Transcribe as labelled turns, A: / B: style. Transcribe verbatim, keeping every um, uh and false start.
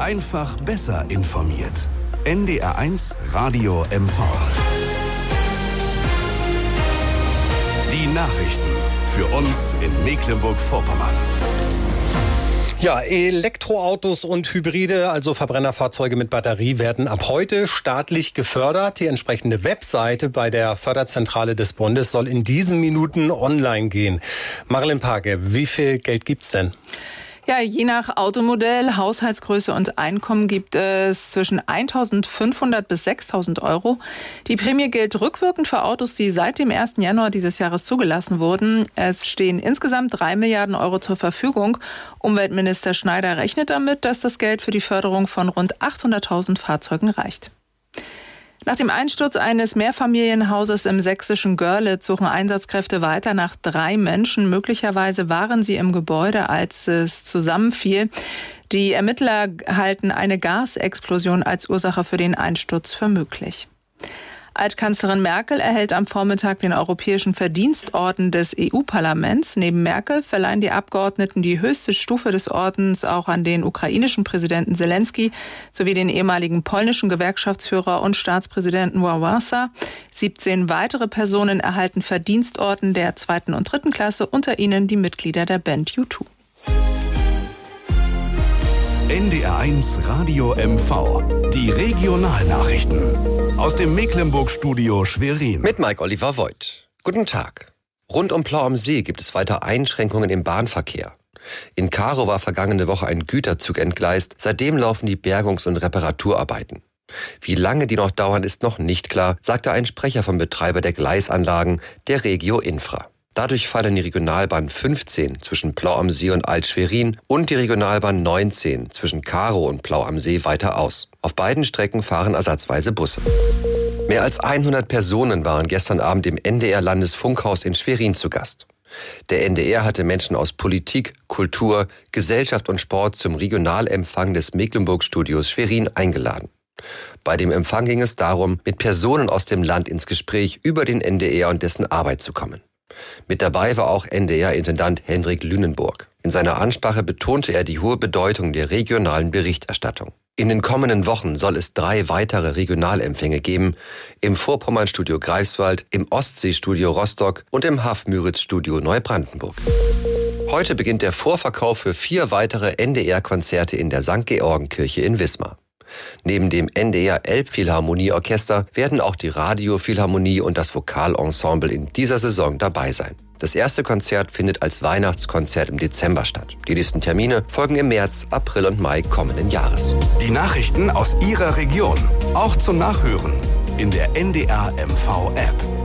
A: Einfach besser informiert. N D R eins Radio M V. Die Nachrichten für uns in Mecklenburg-Vorpommern.
B: Ja, Elektroautos und Hybride, also Verbrennerfahrzeuge mit Batterie, werden ab heute staatlich gefördert. Die entsprechende Webseite bei der Förderzentrale des Bundes soll in diesen Minuten online gehen. Marilyn Page, wie viel Geld gibt's denn?
C: Ja, je nach Automodell, Haushaltsgröße und Einkommen gibt es zwischen eintausendfünfhundert bis sechstausend Euro. Die Prämie gilt rückwirkend für Autos, die seit dem ersten Januar dieses Jahres zugelassen wurden. Es stehen insgesamt drei Milliarden Euro zur Verfügung. Umweltminister Schneider rechnet damit, dass das Geld für die Förderung von rund achthunderttausend Fahrzeugen reicht. Nach dem Einsturz eines Mehrfamilienhauses im sächsischen Görlitz suchen Einsatzkräfte weiter nach drei Menschen. Möglicherweise waren sie im Gebäude, als es zusammenfiel. Die Ermittler halten eine Gasexplosion als Ursache für den Einsturz für möglich. Altkanzlerin Merkel erhält am Vormittag den Europäischen Verdienstorden des E U-Parlaments. Neben Merkel verleihen die Abgeordneten die höchste Stufe des Ordens auch an den ukrainischen Präsidenten Zelensky sowie den ehemaligen polnischen Gewerkschaftsführer und Staatspräsidenten Wałęsa. siebzehn weitere Personen erhalten Verdienstorden der zweiten und dritten Klasse, unter ihnen die Mitglieder der Band U zwei.
A: N D R eins Radio M V. Die Regionalnachrichten aus dem Mecklenburg-Studio Schwerin.
D: Mit Mike Oliver Voigt. Guten Tag. Rund um Plau am See gibt es weiter Einschränkungen im Bahnverkehr. In Karow war vergangene Woche ein Güterzug entgleist. Seitdem laufen die Bergungs- und Reparaturarbeiten. Wie lange die noch dauern, ist noch nicht klar, sagte ein Sprecher vom Betreiber der Gleisanlagen, der Regio Infra. Dadurch fallen die Regionalbahn fünfzehn zwischen Plau am See und Alt-Schwerin und die Regionalbahn neunzehn zwischen Karow und Plau am See weiter aus. Auf beiden Strecken fahren ersatzweise Busse. Mehr als hundert Personen waren gestern Abend im N D R-Landesfunkhaus in Schwerin zu Gast. Der N D R hatte Menschen aus Politik, Kultur, Gesellschaft und Sport zum Regionalempfang des Mecklenburg-Studios Schwerin eingeladen. Bei dem Empfang ging es darum, mit Personen aus dem Land ins Gespräch über den N D R und dessen Arbeit zu kommen. Mit dabei war auch N D R-Intendant Hendrik Lünenburg. In seiner Ansprache betonte er die hohe Bedeutung der regionalen Berichterstattung. In den kommenden Wochen soll es drei weitere Regionalempfänge geben, im Vorpommernstudio Greifswald, im Ostseestudio Rostock und im Haff-Müritz-Studio Neubrandenburg. Heute beginnt der Vorverkauf für vier weitere N D R-Konzerte in der Sankt Georgenkirche in Wismar. Neben dem N D R Elbphilharmonieorchester werden auch die Radiophilharmonie und das Vokalensemble in dieser Saison dabei sein. Das erste Konzert findet als Weihnachtskonzert im Dezember statt. Die nächsten Termine folgen im März, April und Mai kommenden Jahres.
A: Die Nachrichten aus Ihrer Region, auch zum Nachhören in der N D R M V App.